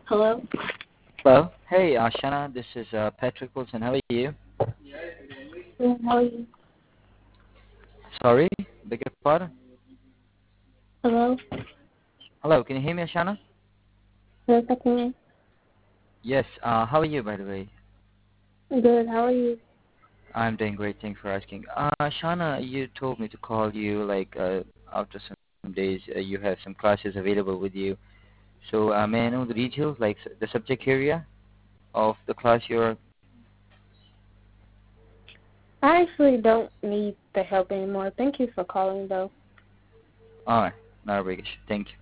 Hello? Hello. Hey, Shana. This is Patrick Wilson. How are you? Good, how are you? Sorry, beg your pardon. Hello? Hello, can you hear me, Shana? Yes, I can. Yes. How are you, by the way? Good, how are you? I'm doing great. Thanks for asking. Shana, you told me to call you like after some days. You have some classes available with you. So may I know the details, like the subject area of the class you're? I actually don't need the help anymore. Thank you for calling, though. All right. Not a big issue. Thank you.